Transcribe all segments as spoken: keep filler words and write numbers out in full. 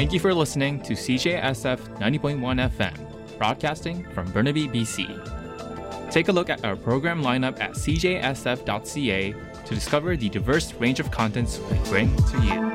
Thank you for listening to C J S F ninety point one F M, broadcasting from Burnaby, B C. Take a look at our program lineup at c j s f dot c a to discover the diverse range of contents we bring to you.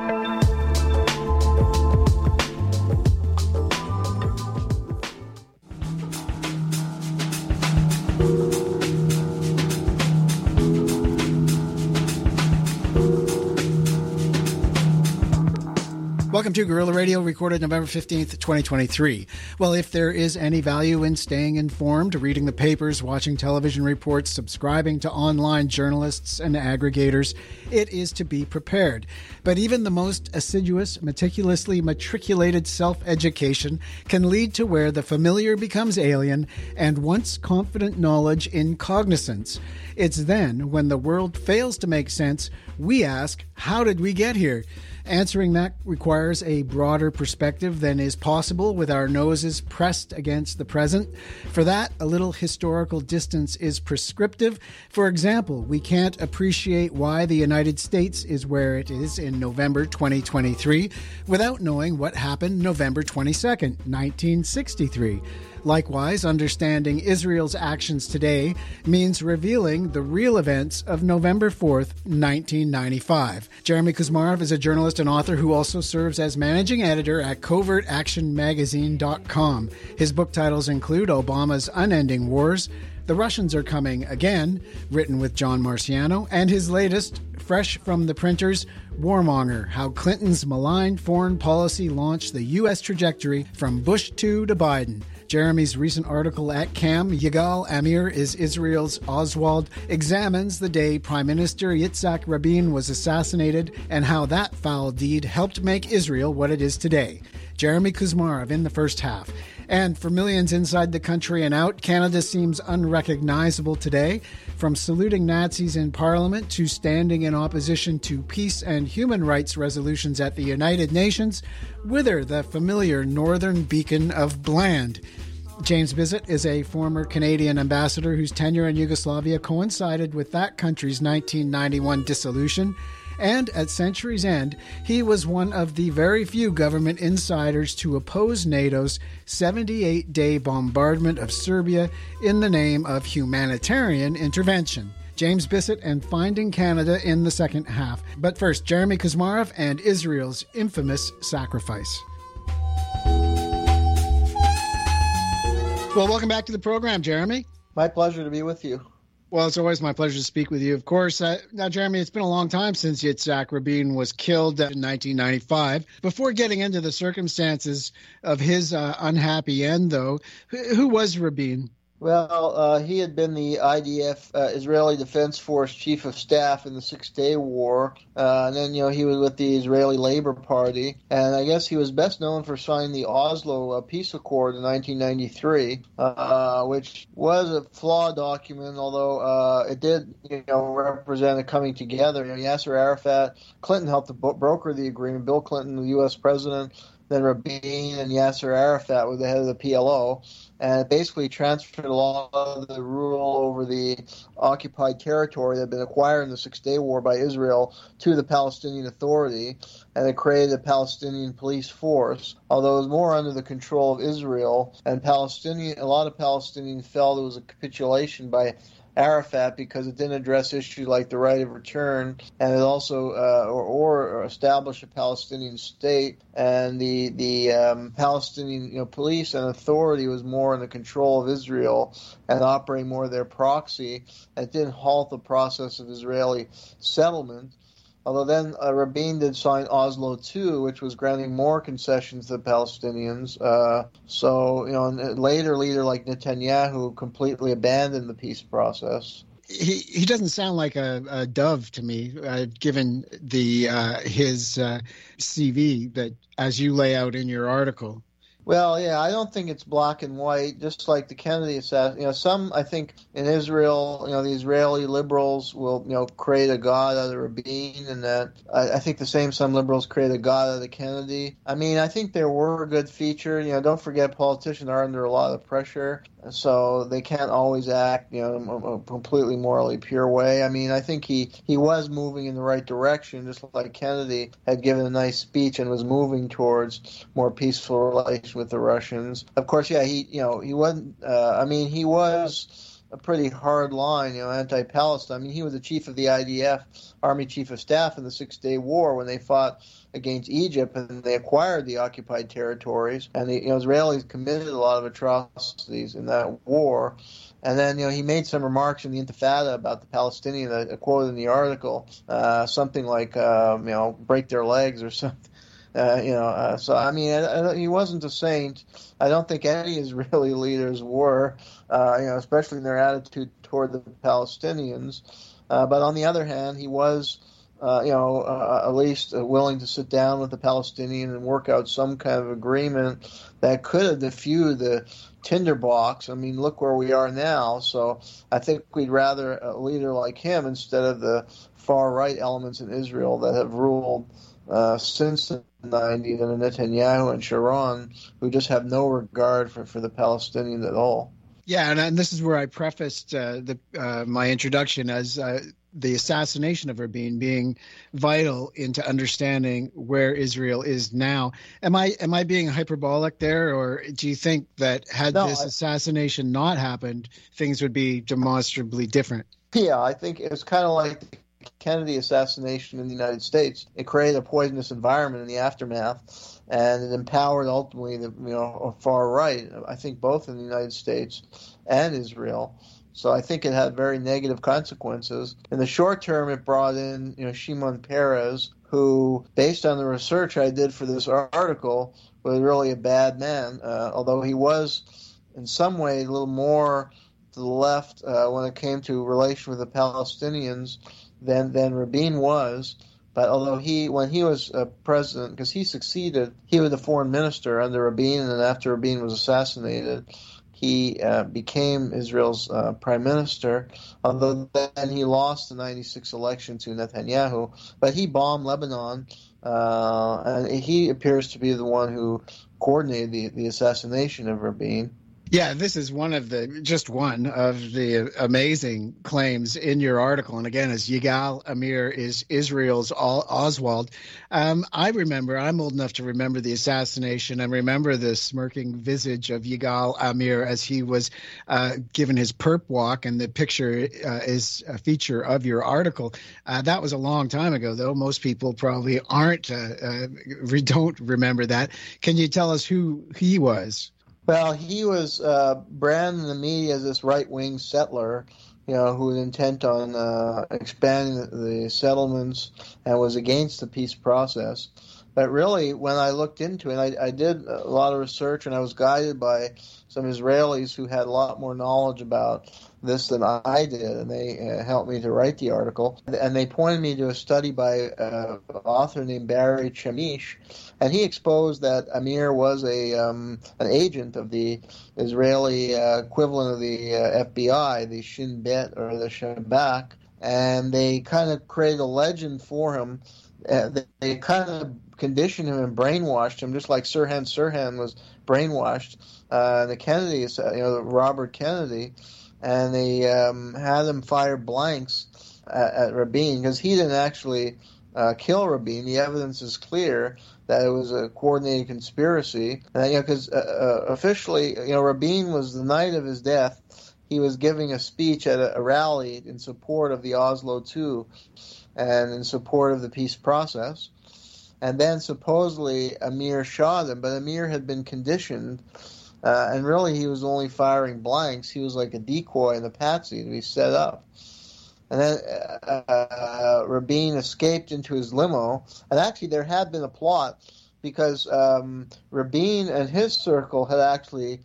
Welcome to Guerrilla Radio, recorded November fifteenth, twenty twenty-three. Well, if there is any value in staying informed, reading the papers, watching television reports, subscribing to online journalists and aggregators, it is to be prepared. But even the most assiduous, meticulously matriculated self-education can lead to where the familiar becomes alien and once confident knowledge incognizance. It's then, when the world fails to make sense, we ask, how did we get here? Answering that requires a broader perspective than is possible with our noses pressed against the present. For that, a little historical distance is prescriptive. For example, we can't appreciate why the United States is where it is in November twenty twenty-three without knowing what happened November twenty-second, nineteen sixty-three. Likewise, understanding Israel's actions today means revealing the real events of November fourth, nineteen ninety-five. Jeremy Kuzmarov is a journalist and author who also serves as managing editor at covert action magazine dot com. His book titles include Obama's Unending Wars, The Russians Are Coming Again, written with John Marciano, and his latest, fresh from the printers, Warmonger, How Clinton's Malign Foreign Policy Launched the U S Trajectory from Bush two to Biden. Jeremy's recent article at Cam, Yigal Amir is Israel's Oswald, examines the day Prime Minister Yitzhak Rabin was assassinated and how that foul deed helped make Israel what it is today. Jeremy Kuzmarov in the first half. And for millions inside the country and out, Canada seems unrecognizable today. From saluting Nazis in Parliament to standing in opposition to peace and human rights resolutions at the United Nations, whither the familiar northern beacon of bland. James Bissett is a former Canadian ambassador whose tenure in Yugoslavia coincided with that country's nineteen ninety-one dissolution. And at century's end, he was one of the very few government insiders to oppose NATO's seventy-eight day bombardment of Serbia in the name of humanitarian intervention. James Bissett and Finding Canada in the second half. But first, Jeremy Kuzmarov and Israel's infamous sacrifice. Well, welcome back to the program, Jeremy. My pleasure to be with you. Well, it's always my pleasure to speak with you, of course. Uh, now, Jeremy, it's been a long time since Yitzhak Rabin was killed in nineteen ninety-five. Before getting into the circumstances of his uh, unhappy end, though, who, who was Rabin? Well, uh, he had been the I D F, uh, Israeli Defense Force Chief of Staff in the Six-Day War, uh, and then, you know, he was with the Israeli Labor Party, and I guess he was best known for signing the Oslo uh, Peace Accord in nineteen ninety-three, uh, which was a flawed document, although uh, it did, you know, represent a coming together. You know, Yasser Arafat, Clinton helped to bo- broker the agreement, Bill Clinton, the U S president, then Rabin and Yasser Arafat were the head of the P L O, and it basically transferred a lot of the rule over the occupied territory that had been acquired in the Six-Day War by Israel to the Palestinian Authority, and it created a Palestinian police force, although it was more under the control of Israel, and Palestinian, a lot of Palestinians felt it was a capitulation by Arafat because it didn't address issues like the right of return, and it also uh, or, or establish a Palestinian state, and the the um, Palestinian you know police and authority was more in the control of Israel and operating more of their proxy. It didn't halt the process of Israeli settlement. Although then uh, Rabin did sign Oslo two, which was granting more concessions to the Palestinians. Uh, so, you know, and later a leader like Netanyahu completely abandoned the peace process. He he doesn't sound like a, a dove to me, uh, given the uh, his uh, C V that, as you lay out in your article. Well, yeah, I don't think it's black and white, just like the Kennedy assassination. You know, some, I think, in Israel, you know, the Israeli liberals will, you know, create a god out of Rabin, and that I, I think the same some liberals create a god out of the Kennedy. I mean, I think there were a good feature. You know, don't forget politicians are under a lot of pressure. so they can't always act, you know, in a completely morally pure way. I mean, I think he, he was moving in the right direction, just like Kennedy had given a nice speech and was moving towards more peaceful relations with the Russians. Of course, yeah, he, you know, he wasn't, uh, I mean, he was a pretty hard line, you know, anti-Palestine. I mean, he was the chief of the I D F, Army Chief of Staff in the Six-Day War when they fought against Egypt and they acquired the occupied territories. And the you know, Israelis committed a lot of atrocities in that war. And then, you know, he made some remarks in the Intifada about the Palestinians, a quote in the article, uh, something like, um, you know, break their legs or something. Uh, you know, uh, so I mean, I, I, he wasn't a saint. I don't think any Israeli leaders were, uh, you know, especially in their attitude toward the Palestinians. Uh, but on the other hand, he was, uh, you know, uh, at least uh, willing to sit down with the Palestinians and work out some kind of agreement that could have diffused the tinderbox. I mean, look where we are now. So I think we'd rather a leader like him instead of the far-right elements in Israel that have ruled uh, since the nineties, and Netanyahu and Sharon, who just have no regard for, for the Palestinians at all. Yeah, and, and this is where I prefaced uh, the, uh, my introduction as uh, the assassination of Rabin being vital into understanding where Israel is now. Am I am I being hyperbolic there, or do you think that had no, this I, assassination not happened, things would be demonstrably different? Yeah, I think it's kind of like the Kennedy assassination in the United States. It created a poisonous environment in the aftermath, and it empowered ultimately the you know far right. I think both in the United States and Israel. So I think it had very negative consequences. In the short term, it brought in you know Shimon Peres, who, based on the research I did for this article, was really a bad man. Uh, although he was, in some way, a little more to the left uh, when it came to relation with the Palestinians than than Rabin was. But although he, when he was uh, president, because he succeeded, he was the foreign minister under Rabin, and after Rabin was assassinated, he uh, became Israel's uh, prime minister, although then he lost the ninety-six election to Netanyahu. But he bombed Lebanon, uh, and he appears to be the one who coordinated the, the assassination of Rabin. Yeah, this is one of the, just one of the amazing claims in your article. And again, as Yigal Amir is Israel's Oswald. Um, I remember, I'm old enough to remember the assassination and remember the smirking visage of Yigal Amir as he was uh, given his perp walk. And the picture uh, is a feature of your article. Uh, that was a long time ago, though. Most people probably aren't, uh, uh, don't remember that. Can you tell us who he was? Well, he was uh, branded in the media as this right-wing settler, you know, who was intent on uh, expanding the, the settlements and was against the peace process. But really, when I looked into it, I, I did a lot of research, and I was guided by some Israelis who had a lot more knowledge about this than I did, and they uh, helped me to write the article. And they pointed me to a study by uh, an author named Barry Chamish, and he exposed that Amir was a um, an agent of the Israeli uh, equivalent of the uh, F B I, the Shin Bet or the Shabak, and they kind of created a legend for him. Uh, they, they kind of conditioned him and brainwashed him, just like Sirhan Sirhan was brainwashed. Uh, the Kennedys, uh, you know, Robert Kennedy, and they um, had him fire blanks at, at Rabin because he didn't actually uh, kill Rabin. The evidence is clear that it was a coordinated conspiracy. And, you know, because uh, uh, officially, you know, Rabin was the night of his death. He was giving a speech at a, a rally in support of the Oslo Two and in support of the peace process. And then supposedly Amir shot him, but Amir had been conditioned, uh, and really he was only firing blanks. He was like a decoy and a patsy to be set up. And then uh, uh, Rabin escaped into his limo, and actually there had been a plot because um, Rabin and his circle had actually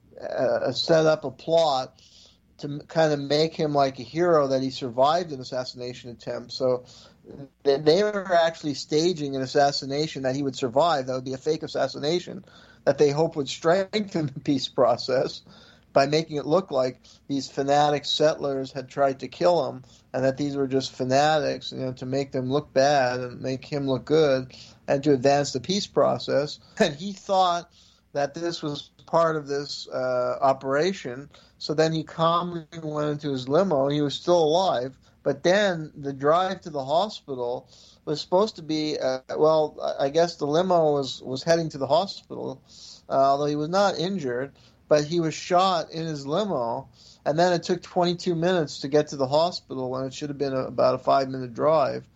uh, set up a plot to kind of make him like a hero that he survived an assassination attempt. So they were actually staging an assassination that he would survive. That would be a fake assassination that they hope would strengthen the peace process by making it look like these fanatic settlers had tried to kill him and that these were just fanatics, you know, to make them look bad and make him look good and to advance the peace process. And he thought that this was part of this uh, operation. So then he calmly went into his limo. He was still alive. But then the drive to the hospital was supposed to be, uh, well, I guess the limo was, was heading to the hospital, uh, although he was not injured, but he was shot in his limo. And then it took twenty-two minutes to get to the hospital when it should have been a, about a five-minute drive.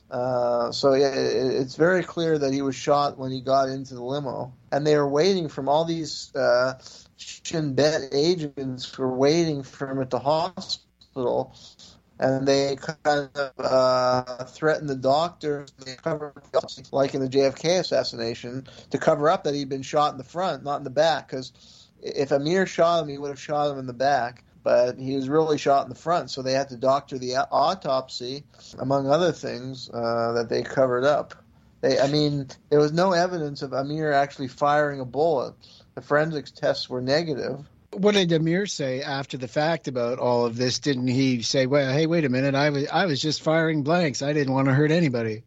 Uh, so yeah, it, it's very clear that he was shot when he got into the limo. And they were waiting from all these uh, Shin Bet agents were waiting for him at the hospital. And they kind of uh, threatened the doctors, they covered, like in the J F K assassination, to cover up that he'd been shot in the front, not in the back. Because if Amir shot him, he would have shot him in the back. But he was really shot in the front, so they had to doctor the autopsy, among other things, uh, that they covered up. They, I mean, there was no evidence of Amir actually firing a bullet. The forensics tests were negative. What did Amir say after the fact about all of this? Didn't he say, well, hey, wait a minute, I was I was just firing blanks. I didn't want to hurt anybody.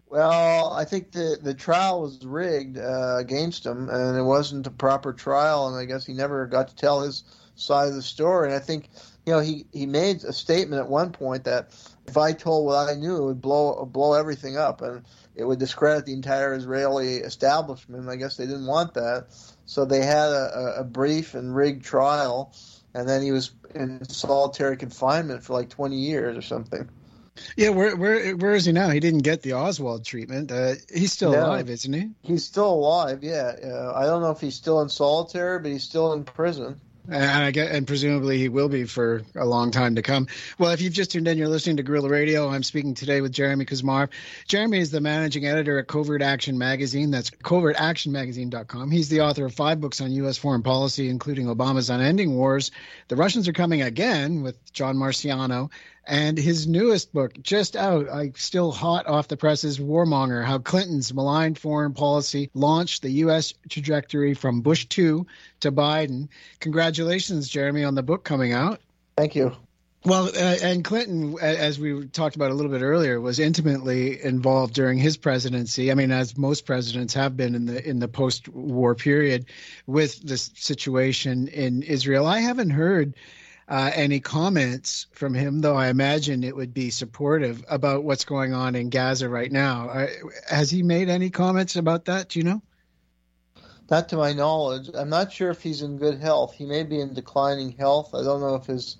Well, I think the, the trial was rigged uh, against him, and it wasn't a proper trial, and I guess he never got to tell his side of the story. And I think, you know, he, he made a statement at one point that if I told what I knew, it would blow blow everything up, and it would discredit the entire Israeli establishment. I guess they didn't want that. So they had a, a brief and rigged trial, and then he was in solitary confinement for like twenty years or something. Yeah, where where where is he now? He didn't get the Oswald treatment. Uh, he's still no, alive, isn't he? He's still alive, yeah. Uh, I don't know if he's still in solitary, but he's still in prison. And I get, and presumably he will be for a long time to come. Well, if you've just tuned in, you're listening to Guerrilla Radio. I'm speaking today with Jeremy Kuzmarov. Jeremy is the managing editor at Covert Action Magazine. That's covert action magazine dot com. He's the author of five books on U S foreign policy, including Obama's Unending Wars, The Russians Are Coming Again with John Marciano, and his newest book, just out, I still hot off the presses, Warmonger, How Clinton's Malign Foreign Policy Launched the U S Trajectory from Bush two to Biden. Congratulations, Jeremy, on the book coming out. Thank you. Well, uh, and Clinton, as we talked about a little bit earlier, was intimately involved during his presidency. I mean, as most presidents have been in the in the post-war period with this situation in Israel. I haven't heard Uh, any comments from him, though I imagine it would be supportive about what's going on in Gaza right now. Uh, has he made any comments about that? Do you know? Not to my knowledge. I'm not sure if he's in good health. He may be in declining health. I don't know if his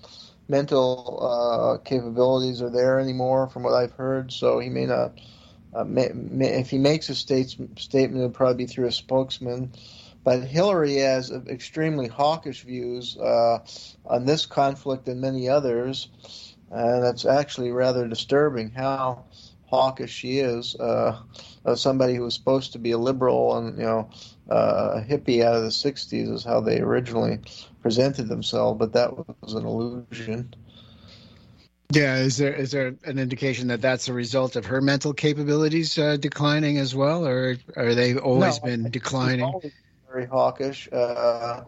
mental uh, capabilities are there anymore from what I've heard, so he may not. Uh, may, may, if he makes a state, statement, it'll probably be through a spokesman. But Hillary has extremely hawkish views uh, on this conflict and many others, and it's actually rather disturbing how hawkish she is. Uh, as somebody who was supposed to be a liberal and, you know, uh, a hippie out of the sixties is how they originally presented themselves, but that was an illusion. Yeah, is there is there an indication that that's a result of her mental capabilities uh, declining as well, or are they always no, been declining? Very hawkish, uh,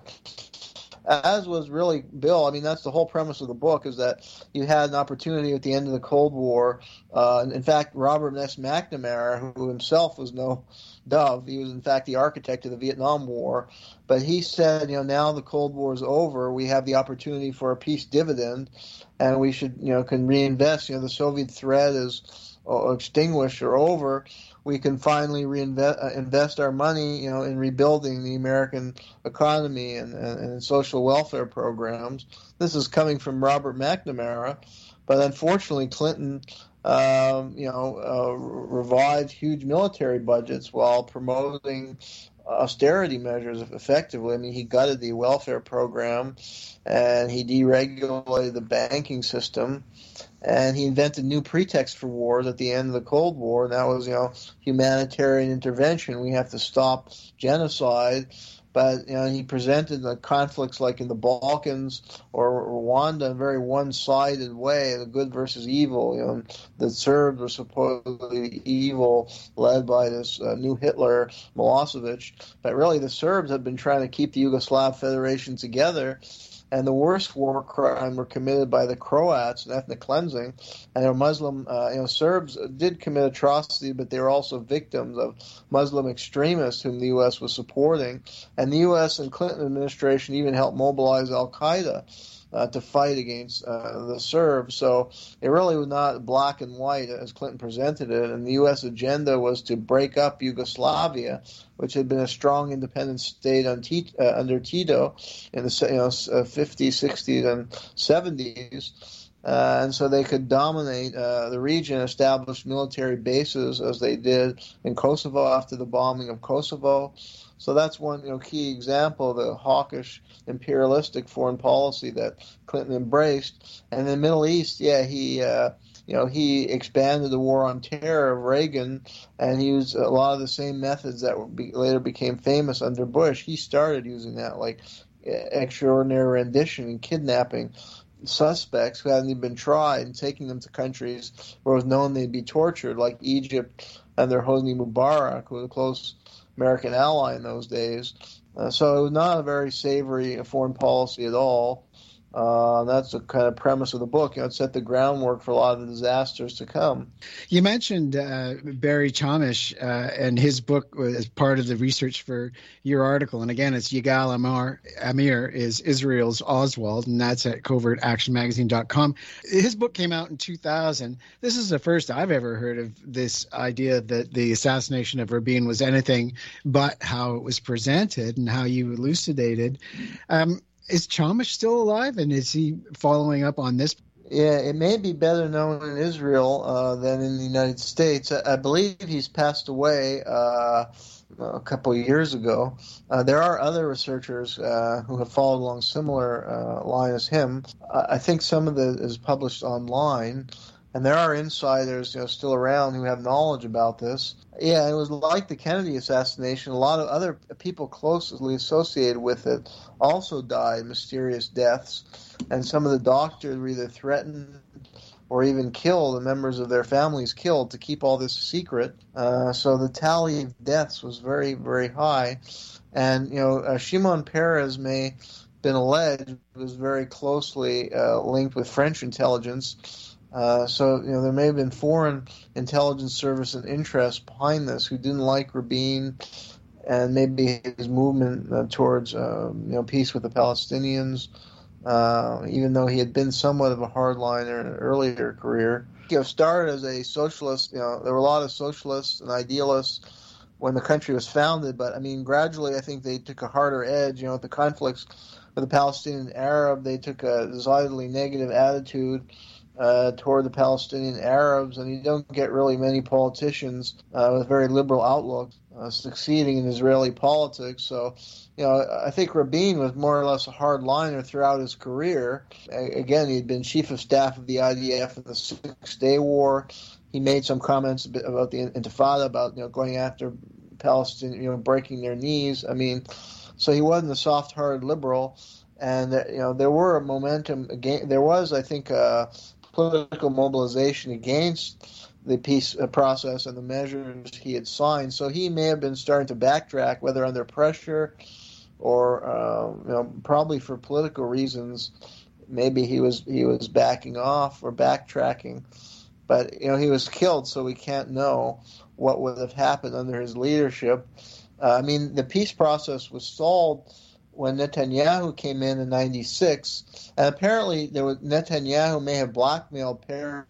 as was really Bill. I mean, that's the whole premise of the book, is that you had an opportunity at the end of the Cold War. Uh, and in fact, Robert S. McNamara, who himself was no dove, he was in fact the architect of the Vietnam War. But he said, you know, now the Cold War is over, we have the opportunity for a peace dividend, and we should, you know, can reinvest. You know, the Soviet threat is uh, extinguished or over. We can finally reinvest uh, invest our money, you know, in rebuilding the American economy and, and, and social welfare programs. This is coming from Robert McNamara, but unfortunately, Clinton, um, you know, uh, revived huge military budgets while promoting austerity measures effectively. I mean, he gutted the welfare program, and he deregulated the banking system. And he invented new pretexts for wars at the end of the Cold War, and that was, you know, humanitarian intervention. We have to stop genocide. But, you know, he presented the conflicts like in the Balkans or Rwanda in a very one-sided way, the good versus evil. You know, the Serbs were supposedly evil, led by this uh, new Hitler, Milosevic. But really, the Serbs had been trying to keep the Yugoslav Federation together. and the worst war crime were committed by the Croats in ethnic cleansing, and their Muslim, uh, you know, Serbs did commit atrocity, but they were also victims of Muslim extremists whom the U S was supporting, and the U S and Clinton administration even helped mobilize Al-Qaeda Uh, to fight against uh, the Serbs. So it really was not black and white as Clinton presented it, and the U S agenda was to break up Yugoslavia, which had been a strong independent state on T- uh, under Tito in the you know, fifties, sixties, and seventies. Uh, and so they could dominate uh, the region, establish military bases as they did in Kosovo after the bombing of Kosovo. So that's one you know, key example of the hawkish, imperialistic foreign policy that Clinton embraced. And in the Middle East, yeah, he uh, you know he expanded the war on terror of Reagan and used a lot of the same methods that would be, later became famous under Bush. He started using that, like extraordinary rendition and kidnapping suspects who hadn't even been tried and taking them to countries where it was known they'd be tortured, like Egypt under Hosni Mubarak, who was a close American ally in those days. Uh, so it was not a very savory foreign policy at all. Uh, that's the kind of premise of the book. You know, it set the groundwork for a lot of the disasters to come. You mentioned uh, Barry Chamish uh, and his book as part of the research for your article. And again, it's Yigal Amir, Amir is Israel's Oswald, and that's at covert action magazine dot com. His book came out in two thousand. This is the first I've ever heard of this idea that the assassination of Rabin was anything but how it was presented and how you elucidated. Um, Is Chamish still alive, and is he following up on this? Yeah, it may be better known in Israel uh, than in the United States. I, I believe he's passed away uh, a couple of years ago. Uh, there are other researchers uh, who have followed along similar uh, line as him. Uh, I think some of it is published online, and there are insiders you know, still around who have knowledge about this. Yeah, it was like the Kennedy assassination. A lot of other people closely associated with it also died mysterious deaths, and some of the doctors were either threatened or even killed, and members of their families killed to keep all this secret. Uh, so the tally of deaths was very, very high. And, you know, uh, Shimon Peres may have been alleged was very closely uh, linked with French intelligence. Uh, so, you know, there may have been foreign intelligence service and interest behind this who didn't like Rabin and maybe his movement uh, towards, uh, you know, peace with the Palestinians, uh, even though he had been somewhat of a hardliner in an earlier career. You know, started as a socialist, you know, there were a lot of socialists and idealists when the country was founded, but, I mean, gradually I think they took a harder edge, you know, with the conflicts with the Palestinian Arab, they took a decidedly negative attitude Uh, toward the Palestinian Arabs, and you don't get really many politicians uh, with very liberal outlooks uh, succeeding in Israeli politics. So, you know, I think Rabin was more or less a hardliner throughout his career. A- again, he'd been chief of staff of the I D F in the Six-Day War. He made some comments about the Intifada, about you know going after Palestinians, you know, breaking their knees. I mean, so he wasn't a soft-hearted liberal, and uh, you know there were a momentum again. There was, I think, uh, political mobilization against the peace process and the measures he had signed. So he may have been starting to backtrack, whether under pressure or uh, you know, probably for political reasons. Maybe he was he was backing off or backtracking. But you know he was killed, so we can't know what would have happened under his leadership. Uh, I mean, the peace process was stalled when Netanyahu came in in ninety-six, and apparently there was, Netanyahu may have blackmailed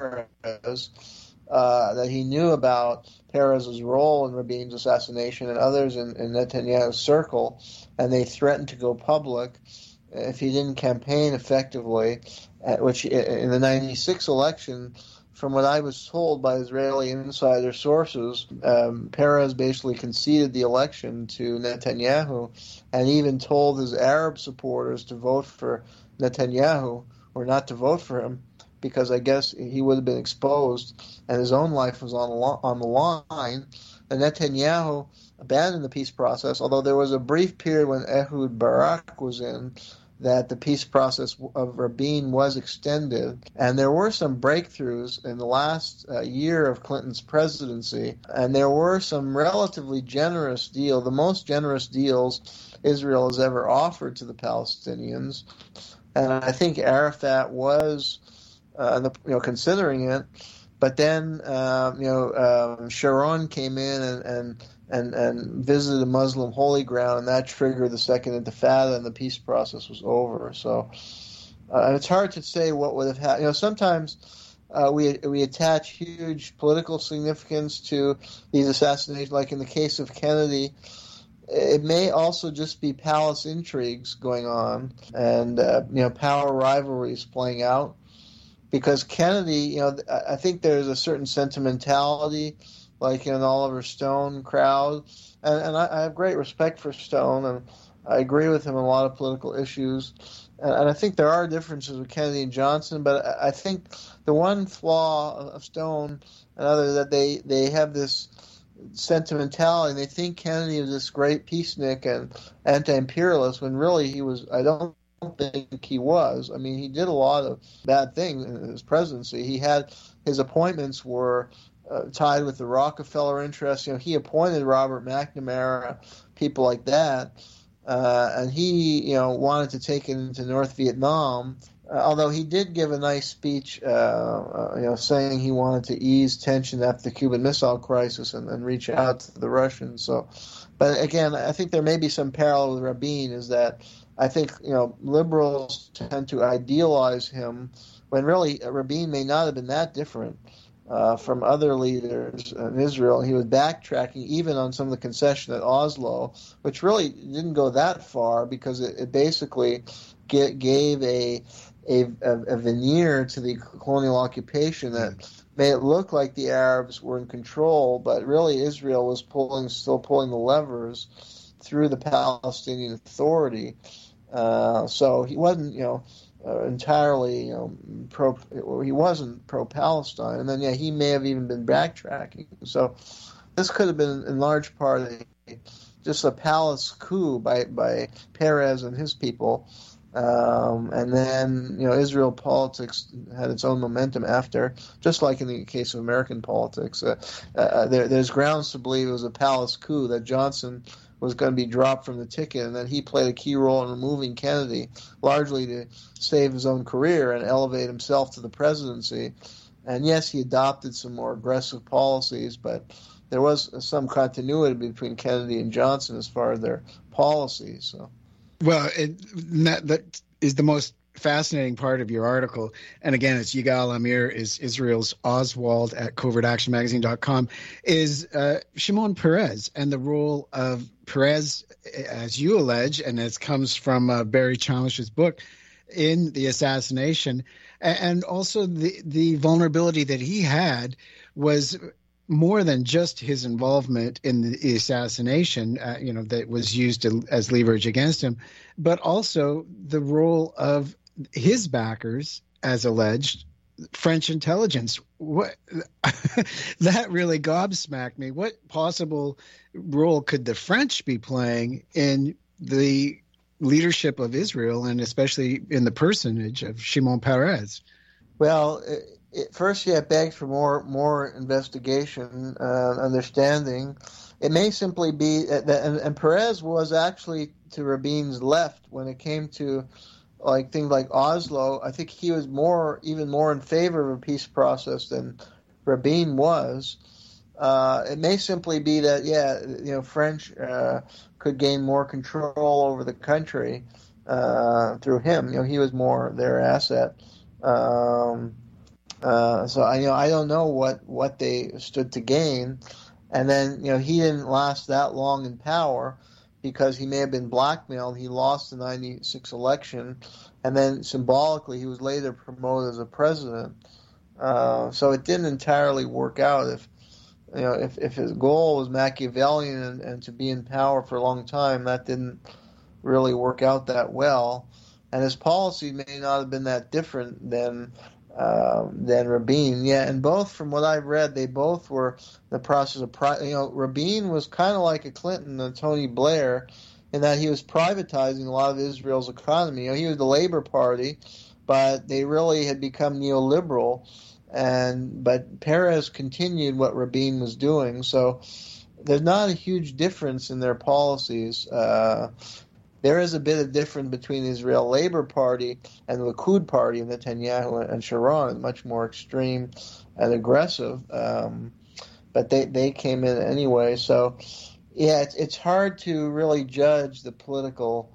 Peres, uh, that he knew about Peres' role in Rabin's assassination and others in, in Netanyahu's circle, and they threatened to go public if he didn't campaign effectively, which in the ninety-six election, from what I was told by Israeli insider sources, um, Peres basically conceded the election to Netanyahu and even told his Arab supporters to vote for Netanyahu or not to vote for him because I guess he would have been exposed and his own life was on the, lo- on the line. And Netanyahu abandoned the peace process, although there was a brief period when Ehud Barak was in that the peace process of Rabin was extended. And there were some breakthroughs in the last uh, year of Clinton's presidency, and there were some relatively generous deals, the most generous deals Israel has ever offered to the Palestinians. and I think Arafat was, uh, the, you know, considering it. But then, uh, you know, um, Sharon came in and, and and and visited a Muslim holy ground, and that triggered the Second Intifada, and the peace process was over. So uh, it's hard to say what would have happened. You know, sometimes uh, we we attach huge political significance to these assassinations, like in the case of Kennedy. It may also just be palace intrigues going on, and uh, you know, power rivalries playing out. Because Kennedy, you know, I think there's a certain sentimentality, like in an Oliver Stone crowd, and, and I, I have great respect for Stone, and I agree with him on a lot of political issues, and, and I think there are differences with Kennedy and Johnson, but I, I think the one flaw of Stone and other that they, they have this sentimentality, and they think Kennedy was this great peacenik and anti-imperialist, when really he was, I don't don't think he was. I mean, he did a lot of bad things in his presidency. He had his appointments were uh, tied with the Rockefeller interests. You know, he appointed Robert McNamara, people like that, uh, and he, you know, wanted to take it into North Vietnam. Uh, although he did give a nice speech, uh, uh, you know, saying he wanted to ease tension after the Cuban Missile Crisis and, and reach out to the Russians. So, but again, I think there may be some parallel with Rabin. Is that I think, you know, liberals tend to idealize him when really Rabin may not have been that different uh, from other leaders in Israel. He was backtracking even on some of the concession at Oslo, which really didn't go that far because it, it basically get, gave a, a a veneer to the colonial occupation that made it look like the Arabs were in control, but really Israel was pulling, still pulling the levers through the Palestinian Authority. Uh, so he wasn't, you know, uh, entirely, you know, pro. He wasn't pro-Palestine, and then yeah, he may have even been backtracking. So this could have been, in large part, a, just a palace coup by by Peres and his people, um, and then you know, Israel politics had its own momentum after, just like in the case of American politics. Uh, uh, there, there's grounds to believe it was a palace coup, that Johnson was going to be dropped from the ticket, and that he played a key role in removing Kennedy, largely to save his own career and elevate himself to the presidency. And yes, he adopted some more aggressive policies, but there was some continuity between Kennedy and Johnson as far as their policies. So, well, it, that, that is the most fascinating part of your article. And again, it's Yigal Amir, is Israel's Oswald at covert action magazine dot com, is uh, Shimon Peres and the role of Peres, as you allege, and it comes from uh, Barry Chalish's book, in the assassination. And also the, the vulnerability that he had was more than just his involvement in the assassination, uh, you know, that was used to, as leverage against him, but also the role of his backers, as alleged, French intelligence. What that really gobsmacked me. What possible role could the French be playing in the leadership of Israel, and especially in the personage of Shimon Peres? Well, it, it, first, yeah, it begs for more more investigation, uh, understanding. It may simply be that, and, and Peres was actually to Rabin's left when it came to like things like Oslo. I think he was more, even more in favor of a peace process than Rabin was. Uh, it may simply be that, yeah, you know, French uh, could gain more control over the country uh, through him. You know, he was more their asset. Um, uh, so I, you know, I don't know what, what they stood to gain. And then, you know, he didn't last that long in power because he may have been blackmailed. He lost the ninety-six election, and then symbolically he was later promoted as a president. Uh, so it didn't entirely work out. If you know, if, if his goal was Machiavellian and, and to be in power for a long time, that didn't really work out that well. And his policy may not have been that different than um, than Rabin. Yeah, and both, from what I've read, they both were in the process of, pri- you know, Rabin was kind of like a Clinton and Tony Blair in that he was privatizing a lot of Israel's economy. You know, he was the Labor Party, but they really had become neoliberal. And but Peres continued what Rabin was doing. So there's not a huge difference in their policies. Uh, there is a bit of difference between the Israel Labor Party and the Likud Party, and Netanyahu and Sharon, much more extreme and aggressive. Um, but they, they came in anyway. So, yeah, it's, it's hard to really judge the political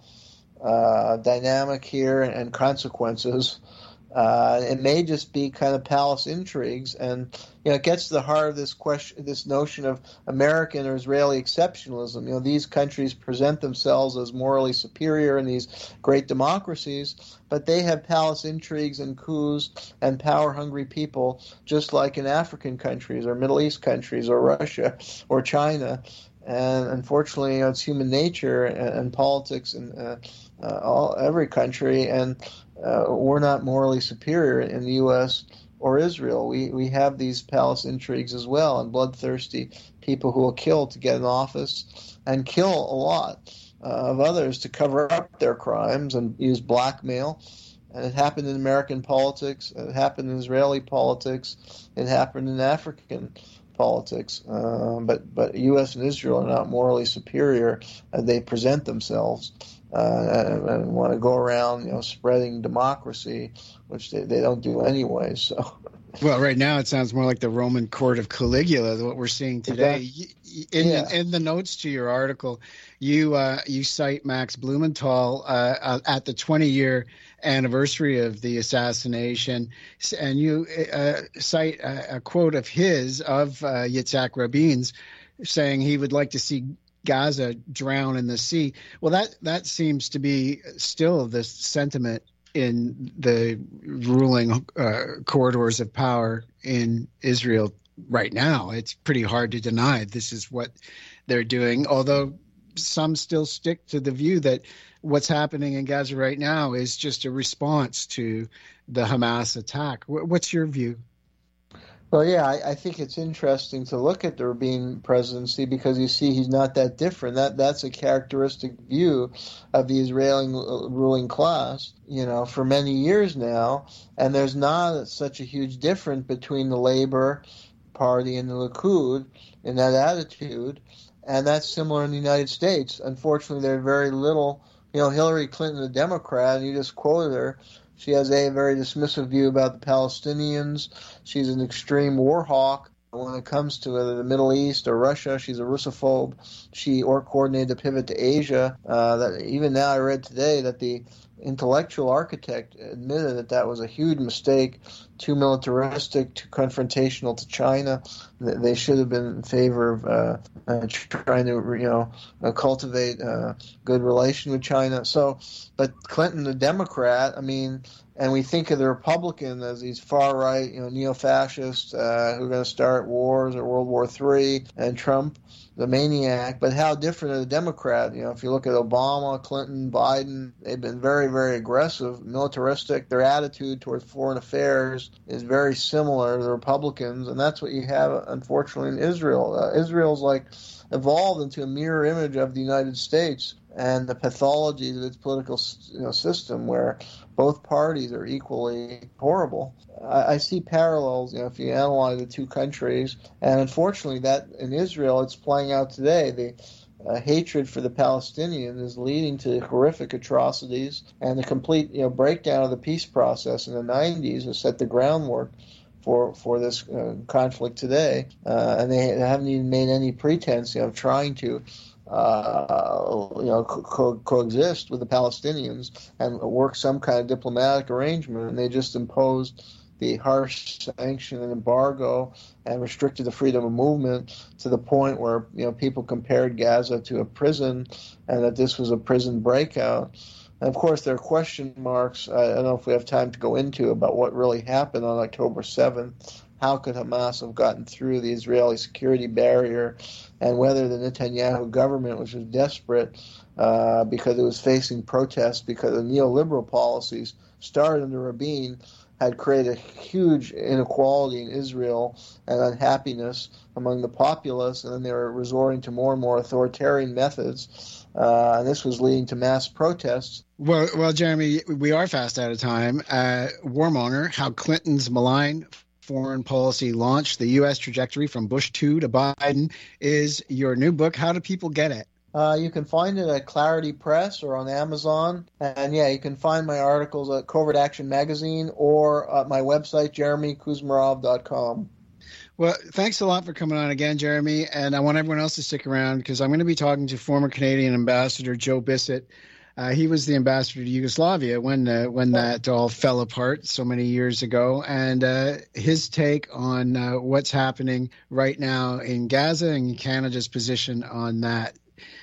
uh, dynamic here and, and consequences. Uh, it may just be kind of palace intrigues, and you know, it gets to the heart of this question, this notion of American or Israeli exceptionalism. You know, these countries present themselves as morally superior in these great democracies, but they have palace intrigues and coups and power-hungry people, just like in African countries or Middle East countries or Russia or China. And unfortunately, you know, it's human nature and, and politics in uh, uh, all every country, and uh, we're not morally superior in the U S or Israel. We we have these palace intrigues as well, and bloodthirsty people who will kill to get in office and kill a lot uh, of others to cover up their crimes and use blackmail. And it happened in American politics. It happened in Israeli politics. It happened in African politics, uh, but but U S and Israel are not morally superior. Uh, they present themselves uh, and, and want to go around, you know, spreading democracy, which they, they don't do anyway. So, well, right now it sounds more like the Roman court of Caligula, what we're seeing today. Exactly. In yeah. the, in the notes to your article, you uh, you cite Max Blumenthal uh, at the twenty year anniversary of the assassination, and you uh, cite a, a quote of his of uh, Yitzhak Rabin's, saying he would like to see Gaza drown in the sea. Well, that that seems to be still the sentiment in the ruling uh, corridors of power in Israel right now. It's pretty hard to deny this is what they're doing, although some still stick to the view that what's happening in Gaza right now is just a response to the Hamas attack. What's your view? Well, yeah, I, I think it's interesting to look at the Rabin presidency because you see he's not that different. That that's a characteristic view of the Israeli ruling class, you know, for many years now. And there's not such a huge difference between the Labor Party and the Likud in that attitude. And that's similar in the United States. Unfortunately, there's very little. You know, Hillary Clinton, a Democrat, and you just quoted her. She has a very dismissive view about the Palestinians. She's an extreme war hawk when it comes to whether the Middle East or Russia. She's a Russophobe. She or coordinated a pivot to Asia. Uh, that even now, I read today that the intellectual architect admitted that that was a huge mistake, too militaristic, too confrontational to China. They should have been in favor of uh, uh, trying to, you know, uh, cultivate a good relation with China. So, but Clinton, the Democrat, I mean, and we think of the Republican as these far-right, you know, neo-fascists uh, who are going to start wars or World War Three, and Trump, the maniac. But how different are the Democrat? You know, if you look at Obama, Clinton, Biden, they've been very, very aggressive, militaristic. Their attitude towards foreign affairs is very similar to the Republicans, and that's what you have, unfortunately, in Israel. Uh, Israel's like evolved into a mirror image of the United States and the pathologies of its political, you know, system, where both parties are equally horrible. I, I see parallels, you know, if you analyze the two countries, and unfortunately, that in Israel, it's playing out today. The uh, hatred for the Palestinians is leading to horrific atrocities, and the complete, you know, breakdown of the peace process in the nineties has set the groundwork for for this uh, conflict today, uh, and they haven't even made any pretense, you know, of trying to. Uh, you know, co- coexist with the Palestinians and work some kind of diplomatic arrangement, and they just imposed the harsh sanction and embargo and restricted the freedom of movement to the point where, you know, people compared Gaza to a prison and that this was a prison breakout. And of course, there are question marks. I don't know if we have time to go into about what really happened on October seventh. How could Hamas have gotten through the Israeli security barrier, and whether the Netanyahu government, which was desperate uh, because it was facing protests because of neoliberal policies started under Rabin, had created a huge inequality in Israel and unhappiness among the populace, and then they were resorting to more and more authoritarian methods, uh, and this was leading to mass protests. Well, well, Jeremy, we are fast out of time. Uh, Warmonger, how Clinton's malign foreign policy launched the U S trajectory from Bush two to Biden is your new book. How do people get it? Uh, you can find it at Clarity Press or on Amazon. And yeah, you can find my articles at Covert Action Magazine or at my website, jeremy kuzmarov dot com. Well, thanks a lot for coming on again, Jeremy. And I want everyone else to stick around because I'm going to be talking to former Canadian Ambassador Joe Bissett. Uh, he was the ambassador to Yugoslavia when uh, when that all fell apart so many years ago, and uh, his take on uh, what's happening right now in Gaza and Canada's position on that.